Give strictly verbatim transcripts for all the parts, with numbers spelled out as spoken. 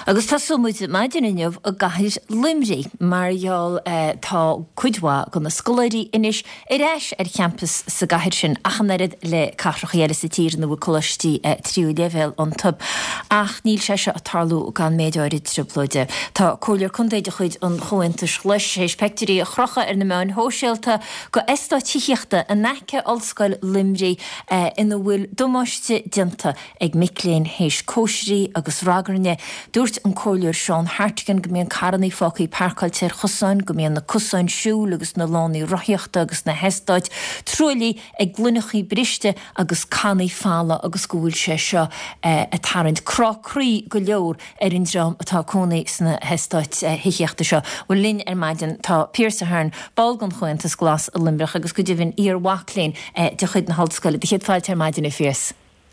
Agus tá sumúid maidinineh a gaiir limrí marall tá cuidhá go na scoláirí inis i réis ar campus sa gaiir sin achannerid le carchaéile sa tír na bh choistí tríú level an tub ach níl sé se a tarlú gan méidirid triploide. Tá cóir chundéide chuid an chointas leis sé spectorí a chrocha ar na meán hóisialta go está tííochta a neice allscoil limrí ina bhfuil domáiste dinta ag miléon hééis cóisirí agus ragarne dúirt an cóir Seán Hartigan go mbeadh carnaí fácaí parcailte chusáin go mbeadh na cusáin siúil agus na lánaí roithíochta agus na heistáid trúlaí ag glúnachaí briste agus canaí fála agus go bhfuil sé seo a tarint crácrí go leor ar in drám atá cónaí sna heistáid hiíochta seo. Bhfuil linn ar maidin tá Pierce Ahern balgan chuintas glas a Limbrach agus go dtíhann ar wachlín de chuid na haldscoile de chéad fáilte ar maidin i Fíos.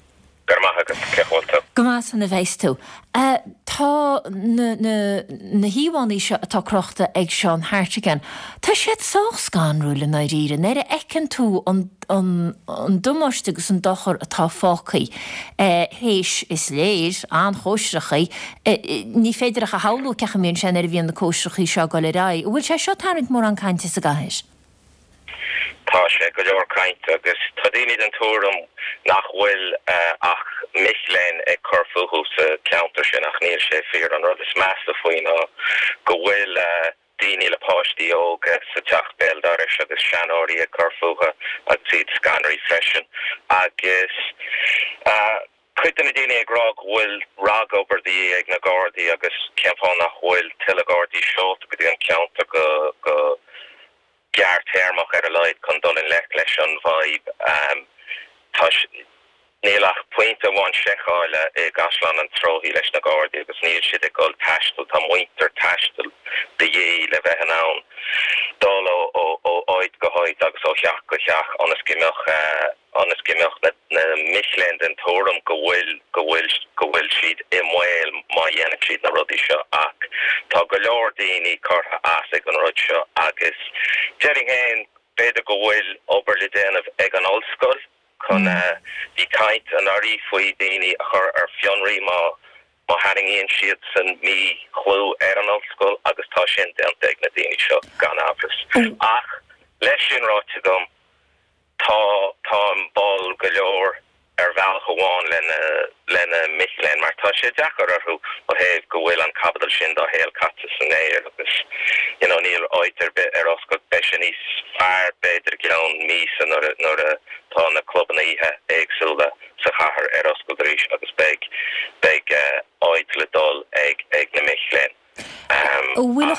Gomás na bhéis tú. Tá na híhánaí seo atá crochta ag Seán Hartigan. Tá siad sách ganrúla na ríre, néir a ecinn tú an dumáiste agus an dochar atá fácaí. Héis is léir an chóisrachaí, ní féidir a haú cecha mion sin ar bhíon na cóisrachaí seo go le rá. Bhfuil sé seo tarint mór an cainte sa gaiis? Tá sé go leor caint agus tá daoine den túm nach bhfuil ach misléin ag corfuú sa counter sin ach níl sé fear an rud is measta faoin go bhfuil daoine le páistí óga sa teach béaldáris agus seanóirí ag corfuúcha ag siad scannerí freisin agus chuidir na daoine ag rá bhfuil rag obair dí ag na Gardaí agus ceapán nach bhfuil til a Gardaí seolt go dtí an counter go go gear termach ar a leid chun dulin lech leis an vibe um, tá nílach pointe bhain seáile i gaslan an trohí leis na Gardaí agus níl siad ag gol taistil tá muinter taistil de dhé le bheith an ann dul ó ó oid go hoid agus ó cheach go cheach anas gimach anas gimach na, na Michelin den tórum go bhfuil go bhfuil go bhfuil siad i mhail má dhéanamh siad na rudaí seo ach tá go leor daoine cartha asig an rud seo agus Jerry Hain beidir go bhfuil obair le déanamh ag an ollscoil chun bhí caint an airí faoi daoine a chur ar fionraí má má haingíonn siad san mí chlú ar an ollscoil agus tá sin déanta ag na daoine seo gan ábhras. Ach leis sin ráite dom tá tá an ball go leor ar bheal goháin lena lena Michelin mar tá sé deachar arthú ó héamh go bhfuil an cabadal sin dá héal caite san éir agus you know, níl áitir bit ar oscail beis níos fearr beidir ceann mís nuair a tá na clubban ihe éagsúla sa chathair ar oscail ríis agus beag beag áit le dul ag ag na Michelin. Bhfuil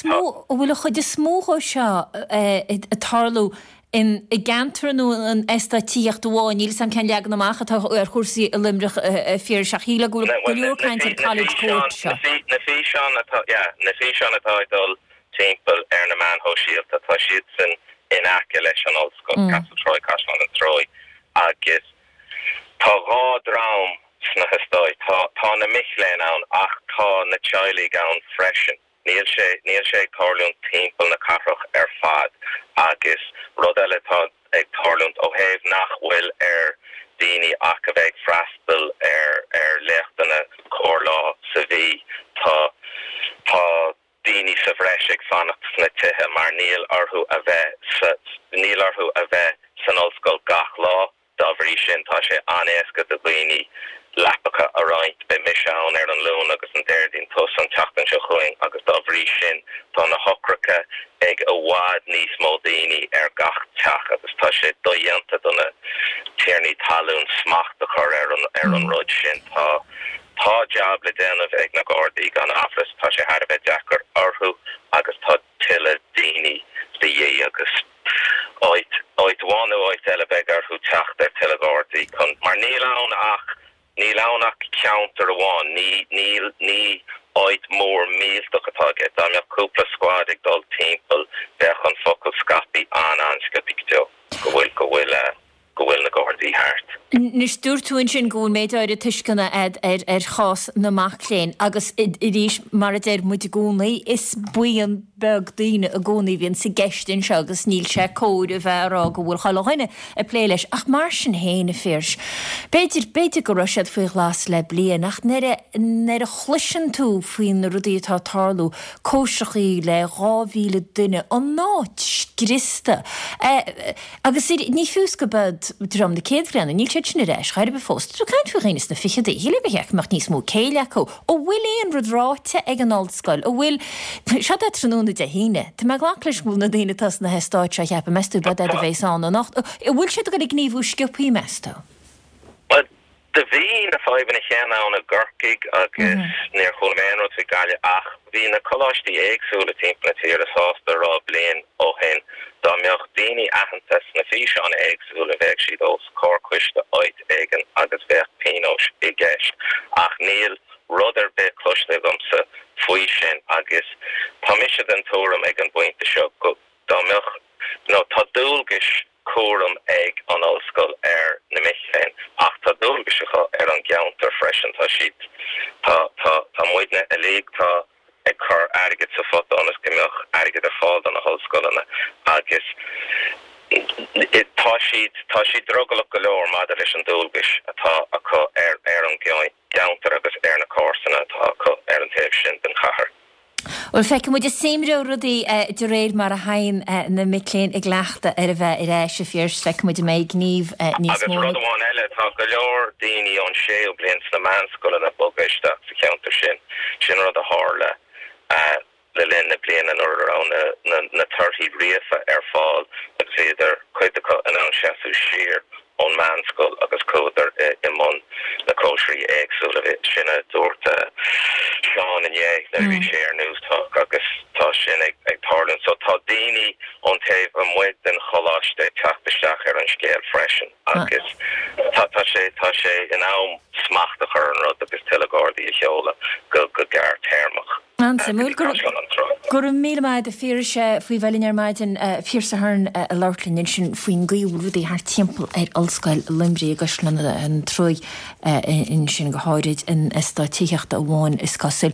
a chuid is smóá seo a tarlú in i gantarú an estatíocht bháin níl sam cean leag amach atá ar chusaí a Limbrach fear seachíle go leorcaint ar college court seo. Na fí seán atá na fí seán atá dul timppel ar na man hóisiíocht atá siad san in aice leis an ollscoil Castle Troy Castle an Troy agus tá gá drám sna hestáid tá tá na Michelin ann ach tá na Chile ann freisin. Níl sé níl sé tarlún timppel na carrach ar fad agus rud eile tá ag tarlúnt ó héamh nach bhfuil ar daoine ach a bheith freastal ar ar leachtainna córlá sa bhí tá tá daoine sa bhreis ag fannacht sna tithe mar níl orthú a bheith sa níl orthú a bheith san ollscoil gach lá dá bhrí sin tá sé anéasca do dhaoine lapacha a roint be misán ar an lún agus an deirdín tos an teachtain seo chuing agus dá bhrí sin tá na hocracha ag a bhád níos mó daoine ar gach teach agus tá sé dóhéanta donna tíirní talún smacht a chur ar an ar an rud sin tá tá jab le déanamh ag na Gardaí gan áfras tá sé har bheith deachar orthú agus tá tuile daoine de dhé agus áit áit bháinú áit eile beag arthú teacht ar tuile Gardaí chun mar níl ann ach ní lánach counter bháin ní ní ní áit mór míltach atá get dá meach cúpla squad ag dul timppel bheith an focail scapi an an scapi go bhfuil go bhfuil go bhfuil na Gardaí thart. Nus dúirtúin sin gún méid áir a tuiscinna ed ar ar chás na macléin agus i ríis mar a déir muid gúnaí is buíon beg daine a gcónaí bhíonn sa geistin se agus níl sé cóir a bherá go bhfuil chaáine a plé leis ach mar sin héna férs. Beidir beidir go roiisiad faoi glas le blian ach nar a chluisin tú faoin na rudaí atá tarlú cóiseachaí le ráhíle duine an náit grista. Agus ní fús go bud drom na céadhreanna níl sé sin éis chair be fóst. Tú caiint fughínas na fiche dé híle bheith mar níos mó céile có ó bhfuil éon rudráte ag an oldscoil ó bhfuil se é tróna de híine. Tá me gláchlis bhúil na daine tas na heáid se cheappa meú bud a bhéán nacht. I bhfuil si go ag gníomhú sciúpaí mesto. De bhí na fáimna cheanna an a gurcaig agus níor chun méanró fi gaile ach bhí na choláistí éagsúla timppla tíar a sásta rá blian ó hen dá meocht daoine aitheantas na fís an éagsúla bheith siad os cóircuiste áit éigen agus bheith pinós i gceist ach níl rudidir be cloiste gomsa faoi sin agus tá mise den tóram ag an buinte seo go dá meocht nó tá dúlgis cuam ag an óscoil ar na michlein ach tá dúlgaisecha ar an geantar freisin tá siad tá tá tá muidne a léig tá ag chur airgid sa fot anas gombeoch airgid ar fáil an na hóscoilena agus tá siad tá siad drogalach go leor maidir leis an dúlgais atá acu ar ar an geantar agus ar na cósanna atá acu ar an taobh sin den chathair. Well feice muid is séimró rudí de réir mar a hain na miléin ag leachta ar a bheith i réis a fírs feice muid mé gníomh níos mó. Agus rudháin eile tá go leor daoine an séú blion na manscoil na bogaisteach sa ceantar sin sin rud a hála le linn na blianan or an na thirty riafa ar fáil agus féidir chuidecha an an seaú siar on manscoil agus códar i món na cóisirí éagsúla bheith sinna dúirta Seán and Ye le bhí sé ar News Talk agus tá sin ag tarlann so tá daoine an taobh an muid den choláiste teachtasteach ar an scéal freisin agus tá sé tá sé in am smachta chur an rud agus tuileádaí a cheola go go gar termach. Ansa, múl gur mí maid a fírise faoi bhelinn ar maid an físa hern a láirlinn sin faoin gaúrúdaí haar timppel ar olscoil Limrí a goslan an troi in sin go háirid in istátíocht a bháin is cosúil.